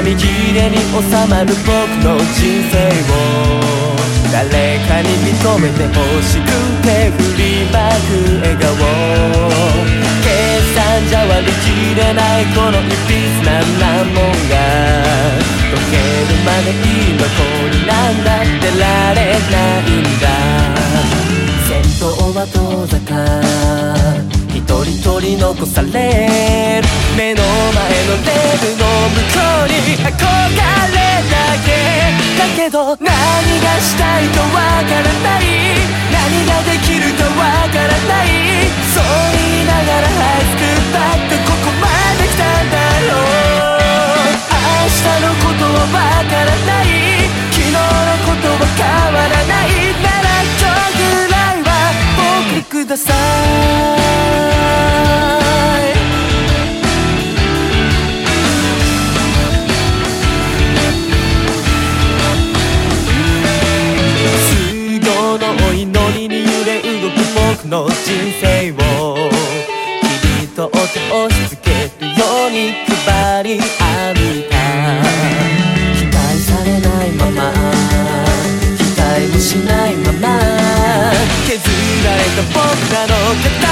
紙切れに収まる僕の人生を誰かに認めてほしくて振りまく笑顔、計算じゃ割り切れないこのいびつなもんが溶けるまで居残りなんだってられないんだ。先頭は遠ざか一人取り残される目の前のレールの向こうに憧れだけだけど、何がしたいかわからない、何ができるかわからない、そう言いながらハイスクールバックここまで来たんだろう。明日のことはわからない、昨日のことは変わらない、なら今日ぐらいは僕にください。僕の人生をきりと手押し付けるように配り浴びた、期待されないまま期待もしないまま削られた僕らの形